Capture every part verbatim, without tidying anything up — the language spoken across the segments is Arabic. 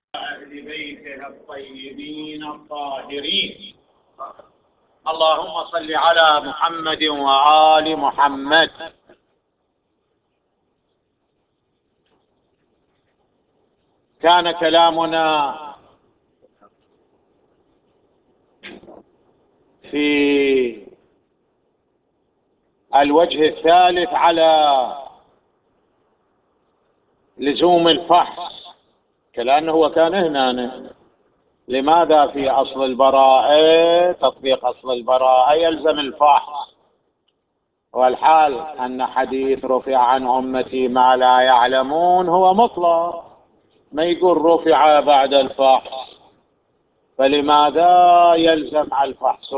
أهل بيته الطيبين الطاهرين. اللهم صل على محمد وآل محمد. كان كلامنا في الوجه الثالث على لزوم الفحص، كلامه هو كان هنا لماذا في أصل البراءة تطبيق أصل البراءة يلزم الفحص، والحال أن حديث رفع عن أمتي ما لا يعلمون هو مطلق، ما يقول رفع بعد الفحص، فلماذا يلزم الفحص؟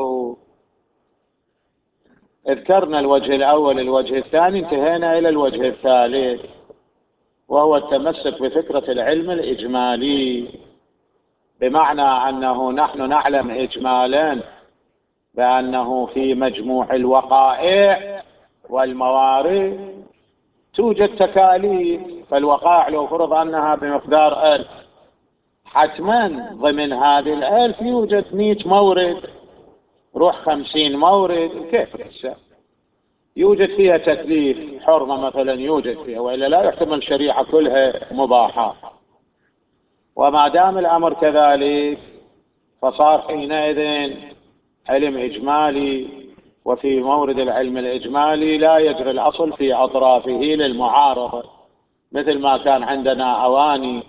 ذكرنا الوجه الأول الوجه الثاني، انتهينا إلى الوجه الثالث وهو التمسك بفكرة العلم الإجمالي، بمعنى أنه نحن نعلم إجمالا بأنه في مجموع الوقائع والموارد توجد تكاليف، فالوقائع لو فرض أنها بمقدار ألف حتما ضمن هذه الألف يوجد مئة مورد، روح خمسين مورد، كيف الحساب؟ يوجد فيها تكليف، حرمة مثلا يوجد فيها، وإلا لا يحتمل الشريعة كلها مباحة. وما دام الأمر كذلك فصار حينئذ علم إجمالي، وفي مورد العلم الإجمالي لا يجري الأصل في أطرافه للمعارضة، مثل ما كان عندنا أواني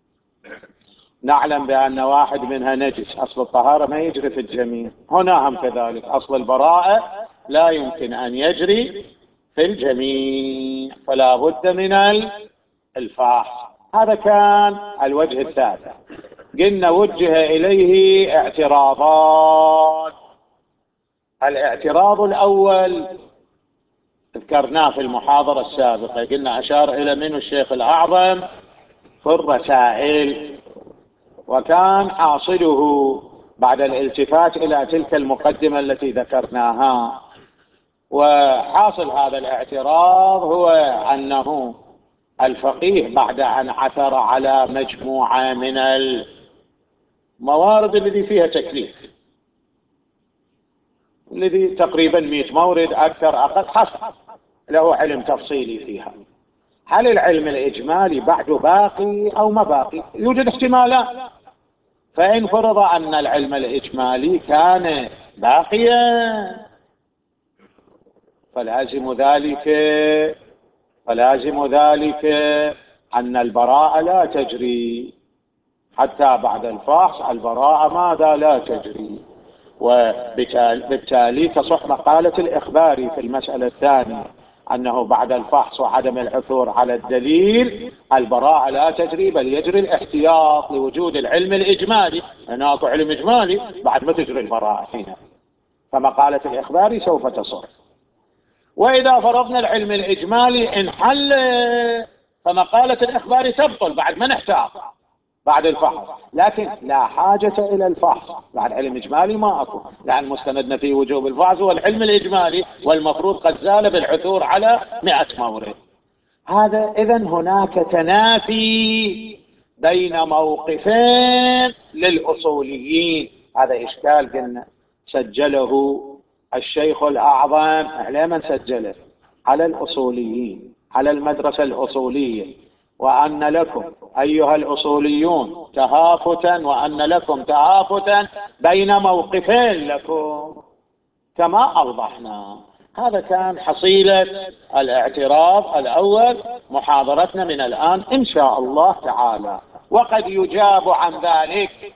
نعلم بأن واحد منها نجس، أصل الطهارة ما يجري في الجميع، هنا هم كذلك أصل البراءة لا يمكن أن يجري في الجميع، فلا بد من الفحص. هذا كان الوجه الثالث. قلنا وجه إليه اعتراضات. الاعتراض الأول ذكرناه في المحاضرة السابقة، قلنا أشار إلى منه الشيخ الأعظم في الرسائل، وكان حاصله بعد الالتفات إلى تلك المقدمة التي ذكرناها. وحاصل هذا الاعتراض هو أنه الفقيه بعد أن عثر على مجموعة من الموارد التي فيها تكليف، الذي تقريبا مئة مورد أكثر أقل حسب له علم تفصيلي فيها، هل العلم الإجمالي بعده باقي أو ما باقي؟ يوجد احتمالات، فإن فرض أن العلم الإجمالي كان باقيا فلازم ذلك فلازم ذلك أن البراءة لا تجري حتى بعد الفحص، البراءة ماذا لا تجري، وبالتالي تصح مقالة الإخباري في المسألة الثانية أنه بعد الفحص وعدم العثور على الدليل البراءة لا تجري، بل يجري الاحتياط لوجود العلم الإجمالي، أنا أكو علم إجمالي بعد ما تجري البراءة هنا، فمقالة الإخباري سوف تصح. وإذا فرضنا العلم الإجمالي انحل فمقالة الإخباري تبطل بعد ما نحتاط بعد الفحص، لكن لا حاجة إلى الفحص بعد علم إجمالي ما أكو، لأن مستندنا في وجوب الفحص هو العلم الإجمالي، والمفروض قد زال بالعثور على مئة مورد. هذا إذن هناك تنافي بين موقفين للأصوليين، هذا إشكال قلنا سجله الشيخ الأعظم على من سجله؟ على الأصوليين، على المدرسة الأصولية، وأن لكم أيها الأصوليون تهافتا، وأن لكم تهافتا بين موقفين لكم كما أوضحنا. هذا كان حصيلة الاعتراض الأول، محاضرتنا من الآن إن شاء الله تعالى. وقد يجاب عن ذلك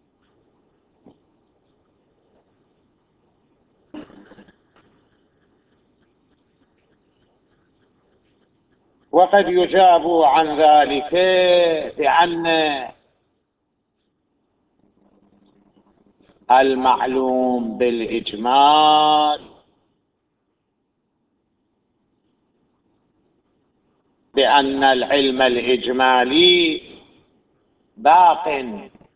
وقد يجاب عن ذلك بأن المعلوم بالإجمال بأن العلم الإجمالي باق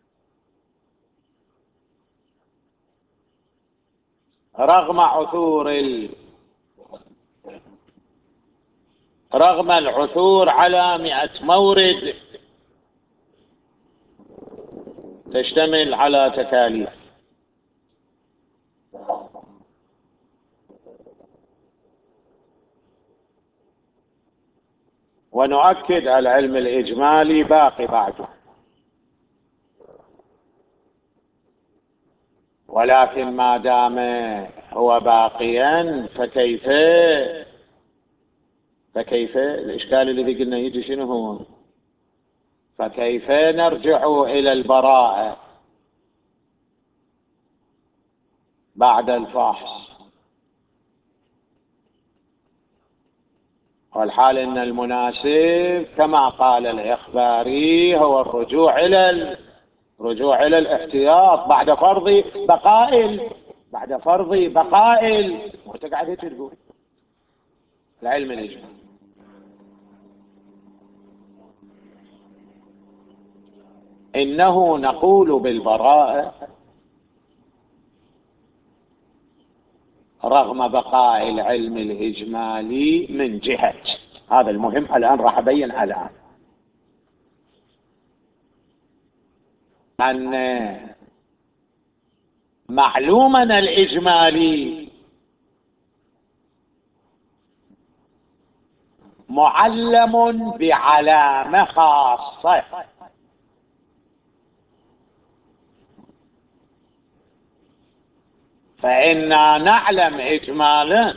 رغم عثور ال... رغم العثور على مئة مورد تشتمل على تكاليف. ونؤكد العلم الإجمالي باقي بعده، ولكن ما دام هو باقيا فكيف فكيف الإشكال الذي قلنا يجي شنو هو؟ فكيف نرجع إلى البراءة بعد الفحص؟ والحال إن المناسب كما قال الإخباري هو الرجوع إلى الرجوع إلى الاحتياط بعد فرض بقاء بعد فرض بقاء وأنت قاعد تقول العلم الإجمالي. إنه نقول بالبراءة رغم بقاء العلم الإجمالي من جهة، هذا المهم الآن راح أبين الآن، أن معلومنا الإجمالي معلم بعلامة خاصة، فإنا نعلم إجمالا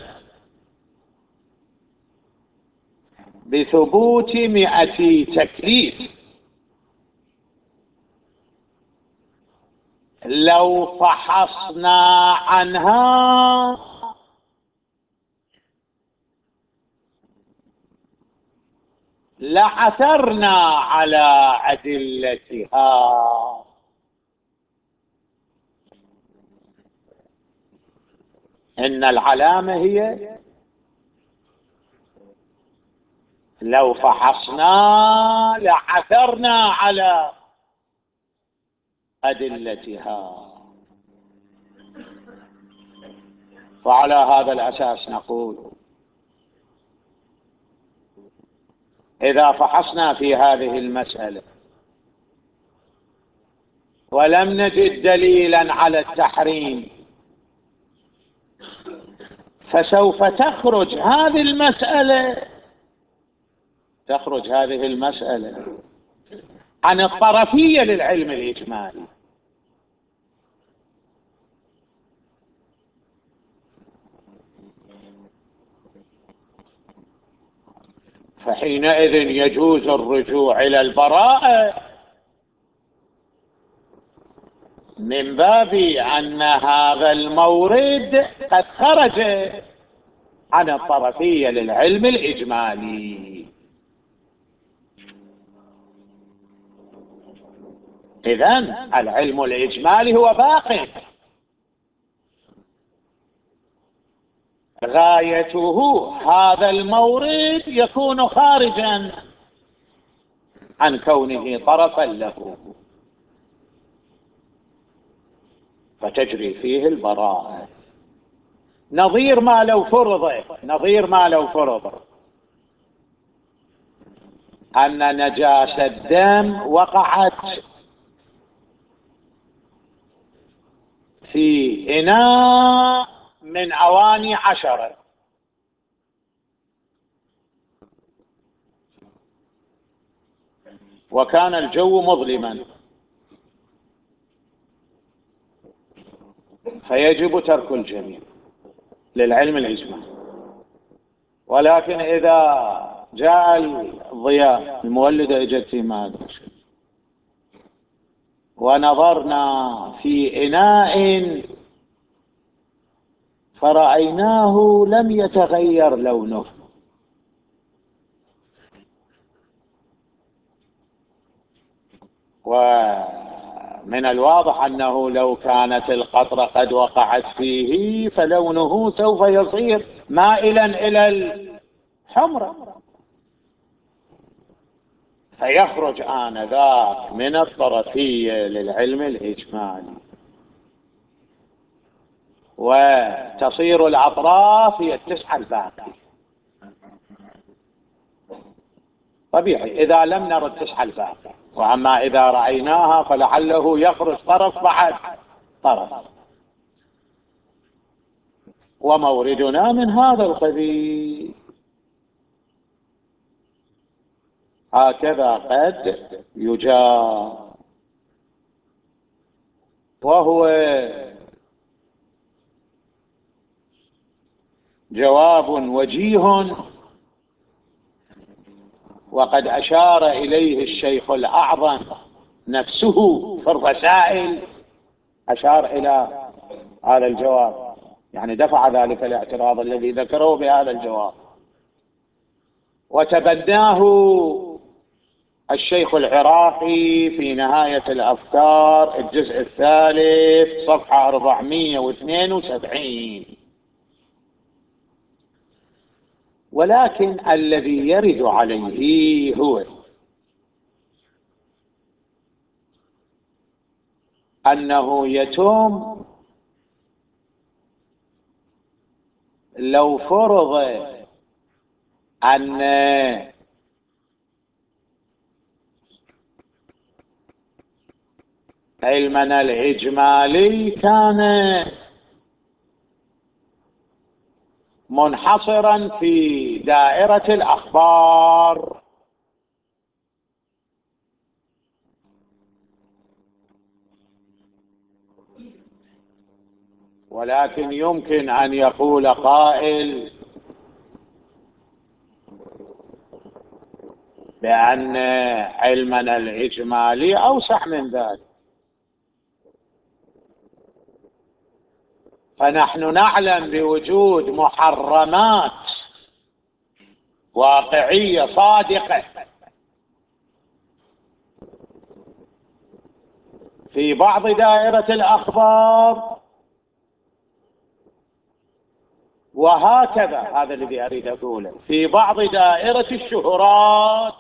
بثبوت مئة تكليف لو فحصنا عنها لعثرنا على أدلتها. إن العلامة هي لو فحصنا لعثرنا على أدلتها. وعلى هذا الأساس نقول إذا فحصنا في هذه المسألة ولم نجد دليلا على التحريم فسوف تخرج هذه المسألة تخرج هذه المسألة عن الطرفية للعلم الإجمالي. فحينئذ يجوز الرجوع إلى البراءة من باب أن هذا المورد قد خرج عن الطرفية للعلم الإجمالي. إذن العلم الإجمالي هو باق، غايته هذا المورد يكون خارجا عن كونه طرفا له، فتجري فيه البراءة. نظير ما لو فرض نظير ما لو فرض أن نجاسة الدم وقعت في إناء من أواني عشرة، وكان الجو مظلما، فيجب ترك الجميع للعلم الإجمالي. ولكن إذا جاء الضياء المولدة اجت في ماذا ونظرنا في إناء فرأيناه لم يتغير لونه، ومن الواضح أنه لو كانت القطرة قد وقعت فيه فلونه سوف يصير مائلا إلى الحمرة، فيخرج آنذاك من الطرفية للعلم الإجمالي، وتصير الأطراف هي التسعة الباقية. طبيعي إذا لم نرى التسعة الباقية وأما إذا رأيناها فلعله يخرج طرف بعد طرف، وموردنا من هذا القبيل. هكذا قد يجاب، وهو جواب وجيه، وقد أشار إليه الشيخ الأعظم نفسه في الرسائل، أشار إلى هذا الجواب، يعني دفع ذلك الاعتراض الذي ذكره بهذا الجواب. وتبناه الشيخ العراقي في نهاية الأفكار الجزء الثالث صفحة أربعمائة واثنين وسبعين. ولكن الذي يرد عليه هو أنه يتم لو فرض أن علمنا الإجمالي كان منحصرا في دائرة الأخبار، ولكن يمكن أن يقول قائل بأن علمنا الإجمالي أوسع من ذلك، فنحن نعلم بوجود محرمات واقعية صادقة في بعض دائرة الأخبار، وهكذا هذا الذي أريد أقوله في بعض دائرة الشهرات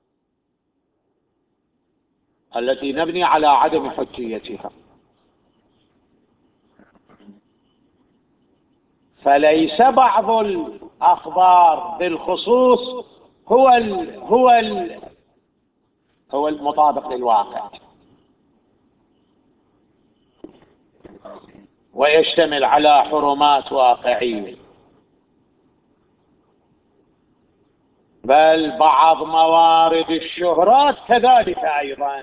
التي نبني على عدم حجيتها. فليس بعض الأخبار بالخصوص هو ال هو ال هو المطابق للواقع، ويشتمل على حرمات واقعية، بل بعض موارد الشهرات كذلك أيضا.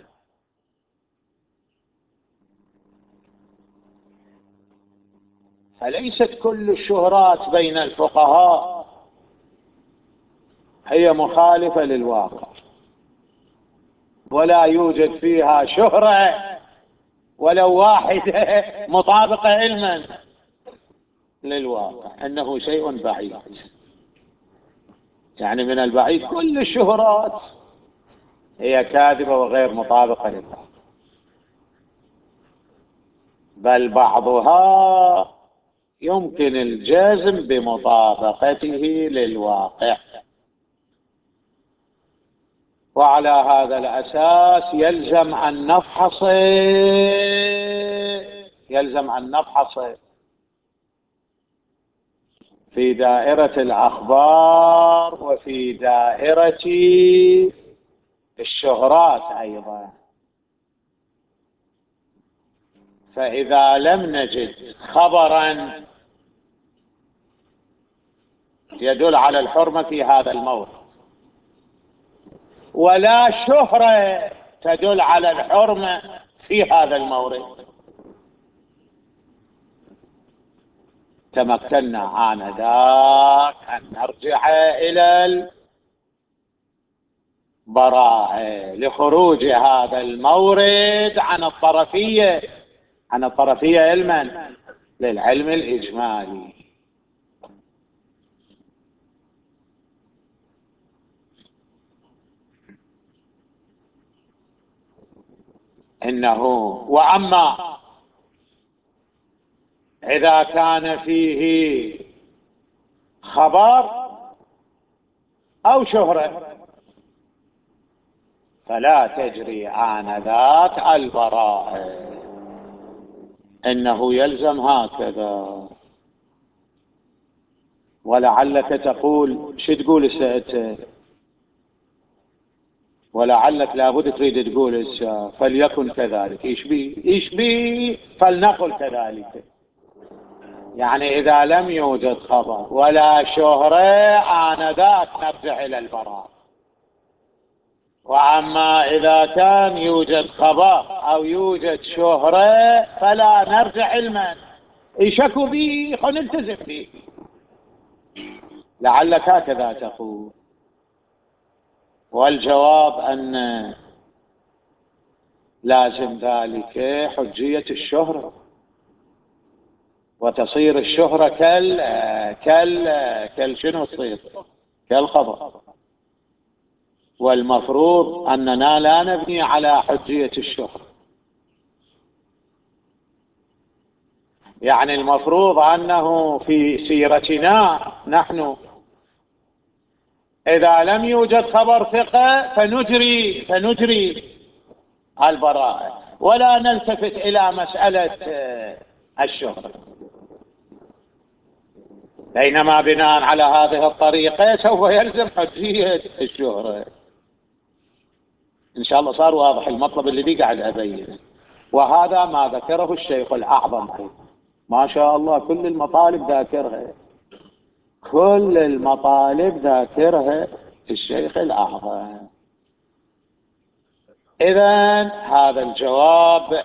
فليست كل الشهرات بين الفقهاء هي مخالفة للواقع، ولا يوجد فيها شهرة ولو واحدة مطابقة علما للواقع، إنه شيء بعيد. يعني من البعيد كل الشهرات هي كاذبة وغير مطابقة للواقع، بل بعضها يمكن الجزم بمطابقته للواقع. وعلى هذا الأساس يلزم أن نفحص يلزم أن نفحص في دائرة الأخبار وفي دائرة الشهرات أيضا. فإذا لم نجد خبرا يدل على الحرمة في هذا الموضوع، ولا شهرة تدل على الحرمة في هذا المورد، تمكنا آنذاك أن نرجع إلى البراءة لخروج هذا المورد عن الطرفية عن الطرفية علما للعلم الإجمالي. إنه وأما إذا كان فيه خبر أو شهرة فلا تجري آنذاك البراءة، إنه يلزم هكذا. ولعلك تقول شو تقول السائد؟ ولعلك لابد تريد تقول فليكن كذلك، ايش بي ايش بي فلنقل كذلك. يعني إذا لم يوجد خبر ولا شهرة آنذاك نرجع إلى البراءة. وأما إذا كان يوجد خبر أو يوجد شهرة فلا نرجع علما، يشكوا به فنلتزم به. لعلك هكذا تقول. والجواب أن لازم ذلك حجية الشهرة، وتصير الشهرة كال كال كال شنو تصير؟ كالخبر. والمفروض أننا لا نبني على حجية الشهرة. يعني المفروض أنه في سيرتنا نحن إذا لم يوجد خبر ثقة فنجري فنجري البراءة ولا نلتفت إلى مسألة الشهرة. بينما بناء على هذه الطريقة سوف يلزم حجية الشهرة. إن شاء الله صار واضح المطلب اللي قاعد أبينه. وهذا ما ذكره الشيخ الأعظم، ما شاء الله كل المطالب ذاكرها، كل المطالب ذاكرها الشيخ الأعظم. إذن هذا الجواب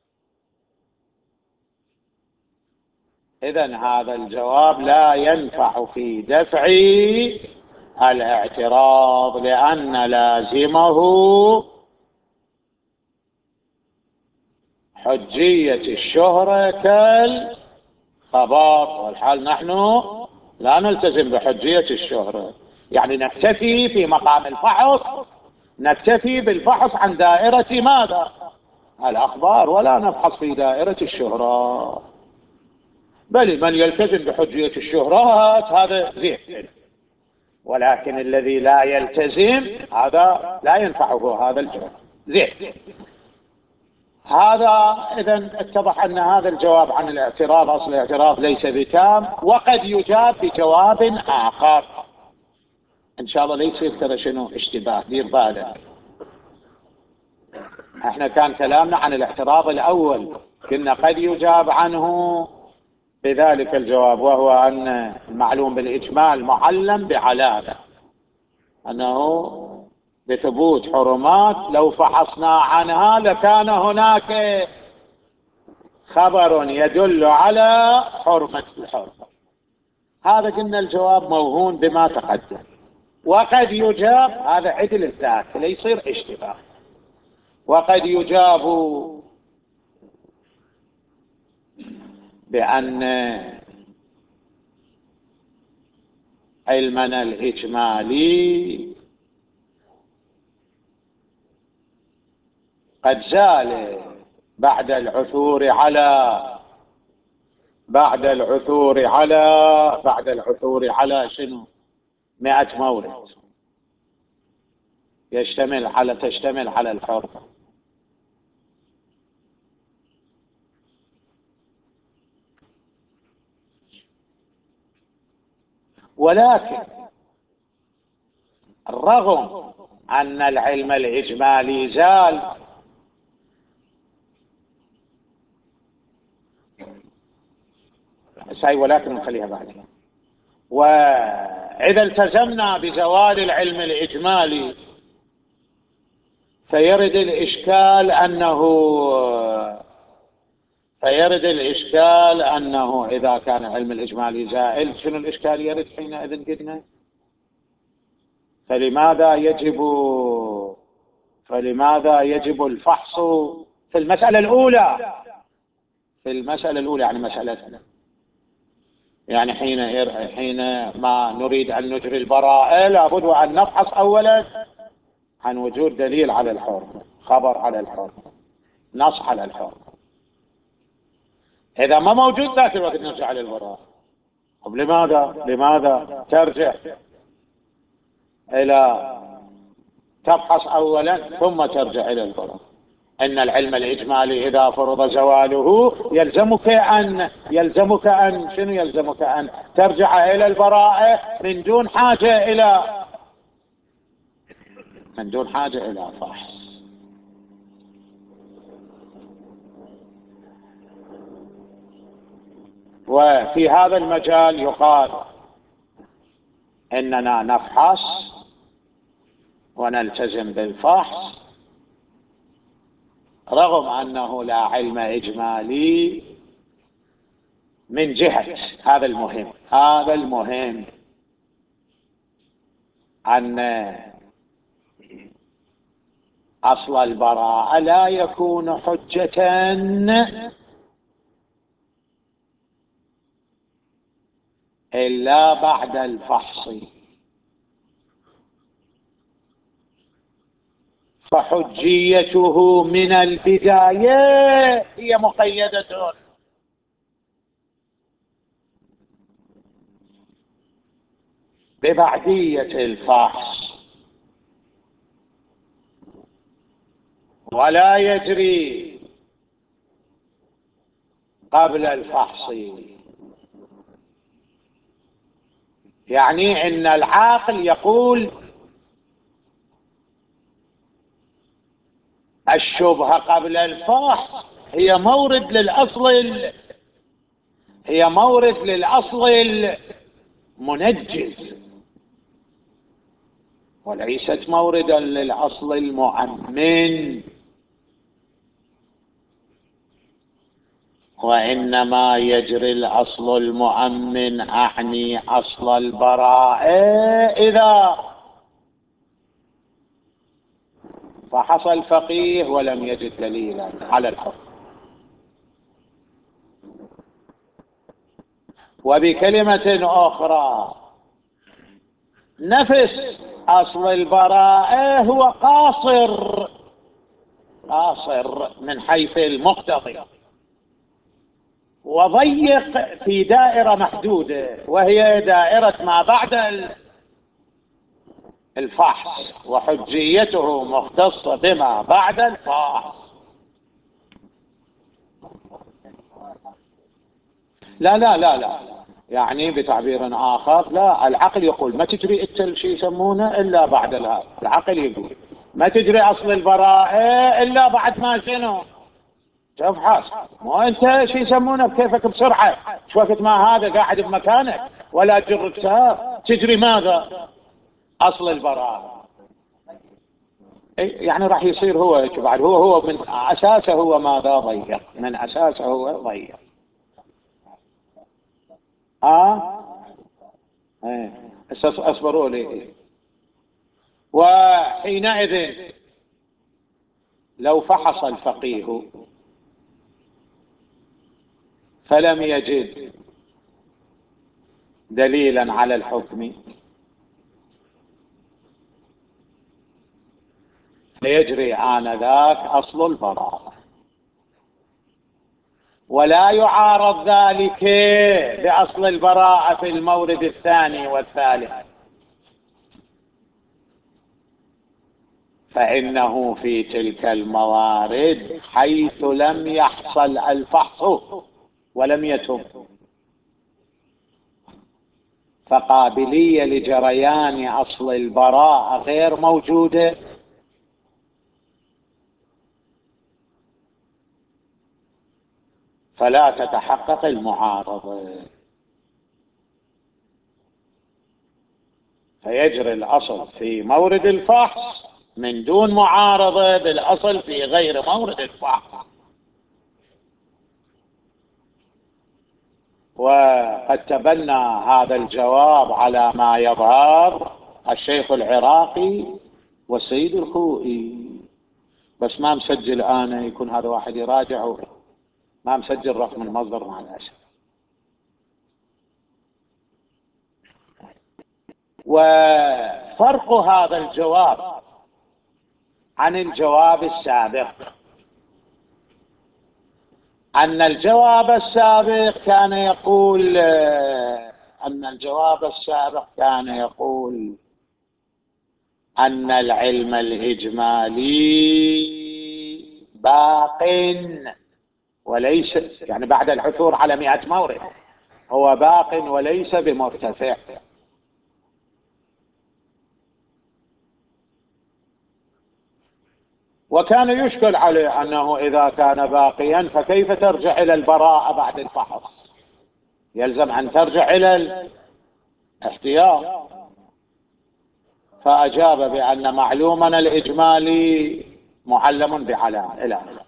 إذن هذا الجواب لا ينفع في دفع الاعتراض، لأن لازمه حجية الشهرة كالخبر، والحال نحن لا نلتزم بحجية الشهرة. يعني نكتفي في مقام الفحص، نكتفي بالفحص عن دائرة ماذا؟ الأخبار، ولا نفحص في دائرة الشهرة. بل من يلتزم بحجية الشهرات هذا زين، ولكن الذي لا يلتزم هذا لا ينفعه هذا الجواب. زين، هذا إذن اتضح أن هذا الجواب عن الاعتراض، أصل الاعتراض ليس بتام، وقد يجاب بجواب آخر إن شاء الله. ليس ترى شنو اشتباه، دير بالك. احنا كان كلامنا عن الاعتراض الأول، كنا قد يجاب عنه بذلك الجواب، وهو أن المعلوم بالإجمال معلم بعلامة، أنه بثبوت حرمات لو فحصنا عنها لكان هناك خبر يدل على حرمة الحرمة. هذا قلنا الجواب موهون بما تقدم. وقد يجاب، هذا عدل الذات لا يصير اشتباه، وقد يجاب بأن علمنا الإجمالي قد زال بعد العثور على بعد العثور على بعد العثور على شنو؟ مئة مورد يشتمل على تشتمل على الحرمة. ولكن رغم أن العلم الإجمالي زال، ساي ولكن نخليها بعدين. وإذا التزمنا بزوال العلم الإجمالي فيرد الإشكال أنه فيرد الإشكال أنه إذا كان العلم الإجمالي زائل، شنو الإشكال يرد حينئذ؟ قلنا فلماذا يجب فلماذا يجب الفحص في المسألة الأولى في المسألة الأولى يعني مسألتنا، يعني حين حين ما نريد أن نجري البراءة لابد أن نفحص أولا عن وجود دليل على الحرمة، خبر على الحرمة، نص على الحرمة. إذا ما موجود ذاك الوقت نرجع للبراءة. طب لماذا لماذا ترجع إلى تفحص أولا ثم ترجع إلى البراءة؟ إن العلم الإجمالي إذا فرض زواله يلزمك أن يلزمك أن شنو يلزمك أن ترجع إلى البراءة من دون حاجة إلى من دون حاجة إلى فحص. وفي هذا المجال يقال إننا نفحص ونلتزم بالفحص رغم أنه لا علم إجمالي من جهة هذا المهم هذا المهم أن أصل البراءة لا يكون حجة إلا بعد الفحص، فحجيته من البداية هي مقيدة ببعدية الفحص، ولا يجري قبل الفحص. يعني إن العاقل يقول الشبهة قبل الفحص هي مورد للأصل هي مورد للأصل المنجز وليست موردا للأصل المؤمن، وإنما يجري الأصل المؤمن أعني أصل البراءة إذا فحص الفقيه ولم يجد دليلا على الحكم. وبكلمة أخرى نفس أصل البراءة هو قاصر قاصر من حيث المقتضي، وضيق في دائرة محدودة وهي دائرة ما بعد الفحص، وحجيته مختصة بما بعد الفحص. لا لا لا لا يعني بتعبير آخر، لا، العقل يقول ما تجري التل شيء يسمونه إلا بعد الهذا. العقل يقول ما تجري أصل البراءة إلا بعد ما شنو تفحص. مو أنت شيء يسمونه بكيفك بسرعة، شو وقت ما هذا قاعد بمكانك ولا تجر كتاب تجري ماذا أصل البراءة. يعني راح يصير هو هيك بعد، هو هو من أساسه هو ماذا ضيق، من أساسه هو ضيق. اه ايه اصبروا لي. وحينئذ لو فحص الفقيه فلم يجد دليلا على الحكم فيجري آنذاك أصل البراءة، ولا يعارض ذلك بأصل البراءة في المورد الثاني والثالث، فإنه في تلك الموارد حيث لم يحصل الفحص ولم يتم فقابلية لجريان أصل البراءة غير موجودة، فلا تتحقق المعارضة، فيجري الأصل في مورد الفحص من دون معارضة بالأصل في غير مورد الفحص. وقد تبنى هذا الجواب على ما يظهر الشيخ العراقي والسيد الخوئي، بس ما مسجل أنا، يكون هذا واحد يراجعه، ما مسجل رقم المصدر مع الأسف. وفرق هذا الجواب عن الجواب السابق أن الجواب السابق كان يقول أن الجواب السابق كان يقول أن العلم الإجمالي باق وليس، يعني بعد العثور على مئة مورد هو باق وليس بمرتفع. وكان يشكل عليه أنه إذا كان باقيا فكيف ترجع إلى البراءة بعد الفحص؟ يلزم أن ترجع إلى الاحتياط. فأجاب بأن معلومنا الإجمالي معلم بعلام إلى آخره.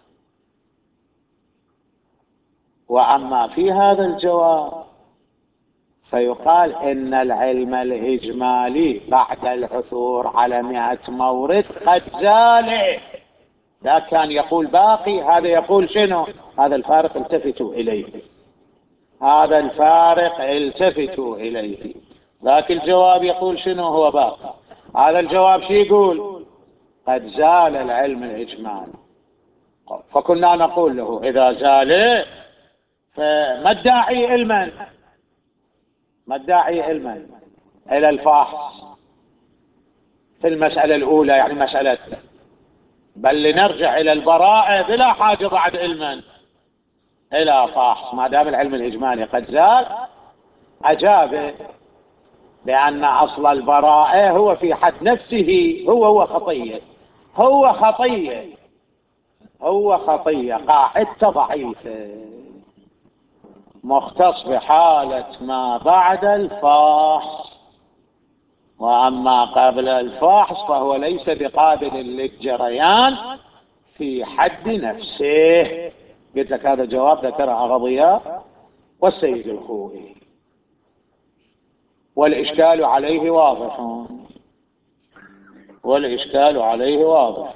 وأما في هذا الجواب فيقال إن العلم الإجمالي بعد العثور على مئة مورد قد زال. ذا كان يقول باقي، هذا يقول شنو؟ هذا الفارق التفتوا إليه، هذا الفارق التفتوا إليه. ذاك الجواب يقول شنو؟ هو باقي. هذا الجواب شو يقول؟ قد زال العلم الإجمالي. فكنا نقول له إذا زال فما الداعي علما، ما الداعي علما إلى الفحص في المسألة الأولى، يعني مسألة، بل لنرجع إلى البراءة بلا حاجة بعد علما إلى فحص ما دام العلم الإجمالي قد زال. أجاب بأن أصل البراءة هو في حد نفسه هو هو خطية، هو خطية هو خطية قاعدة ضعيفة، مختص بحالة ما بعد الفحص، وأما قبل الفحص فهو ليس بقابل للجريان في حد نفسه. قلت لك هذا جواب ذكره غضياء والسيد الخوئي، والإشكال عليه واضح، والإشكال عليه واضح.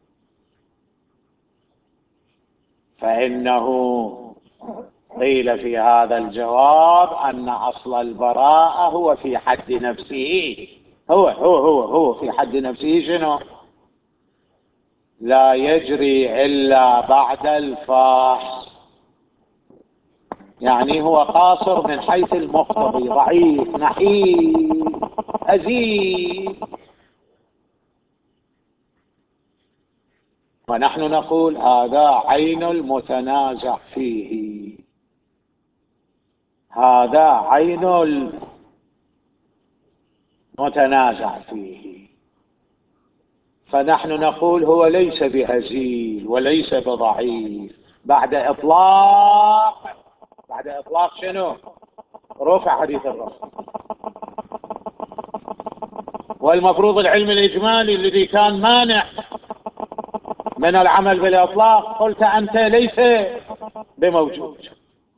فإنه قيل في هذا الجواب أن أصل البراءة هو في حد نفسه، هو هو هو هو في حد نفسه شنو؟ لا يجري إلا بعد الفحص، يعني هو قاصر من حيث المقتضي، ضعيف نحيف هزيل. ونحن نقول هذا عين المتنازع فيه، هذا عين المتنازع فيه. فنحن نقول هو ليس بهزيل وليس بضعيف بعد إطلاق، بعد إطلاق شنو؟ رفع حديث الرفع. والمفروض العلم الإجمالي الذي كان مانع من العمل بالإطلاق قلت أنت ليس بموجود،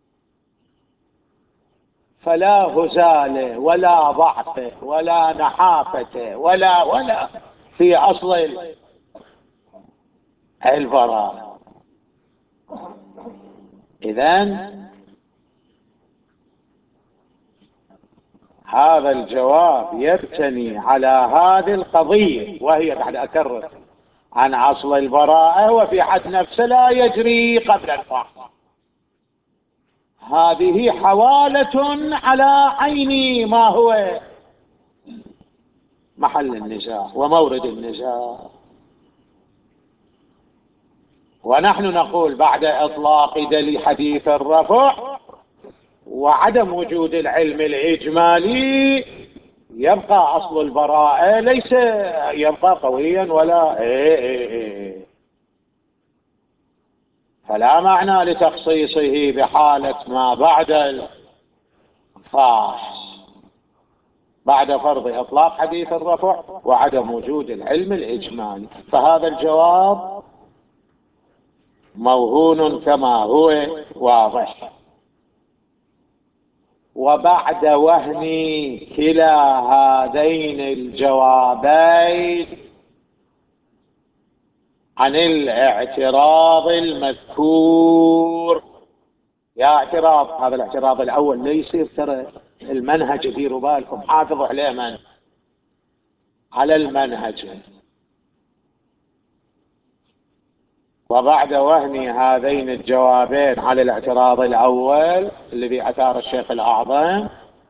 فلا هزال ولا ضعف ولا نحافة ولا ولا في أصل البراءة. إذن هذا الجواب يبتني على هذه القضية، وهي بعد أكرر عن أصل البراءة وفي حد نفسه لا يجري قبل الفحص. هذه حوالة على عين ما هو محل النزاع ومورد النزاع. ونحن نقول بعد إطلاق دليل حديث الرفع وعدم وجود العلم الإجمالي يبقى أصل البراءة ليس يبقى قويا ولا إيه إيه إيه. فلا معنى لتخصيصه بحالة ما بعد الفحص بعد فرض إطلاق حديث الرفع وعدم وجود العلم الإجمالي. فهذا الجواب موهون كما هو واضح. وبعد وهن كلا هذين الجوابين عن الاعتراض المذكور، يا اعتراض هذا الاعتراض الأول لا يصير ترى المنهج، ديروا بالكم حافظوا عليه من على المنهج. وبعد وهن هذين الجوابين على الاعتراض الأول الذي أثار الشيخ الأعظم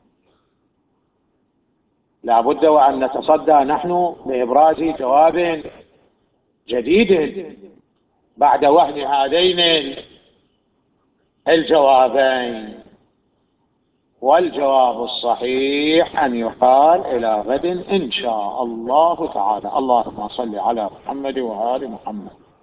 لا بد وأن نتصدى نحن لإبراز جواب جديد بعد وهن هذين الجوابين. والجواب الصحيح أن يقال إلى غد إن شاء الله تعالى. اللهم صل على محمد وآل محمد.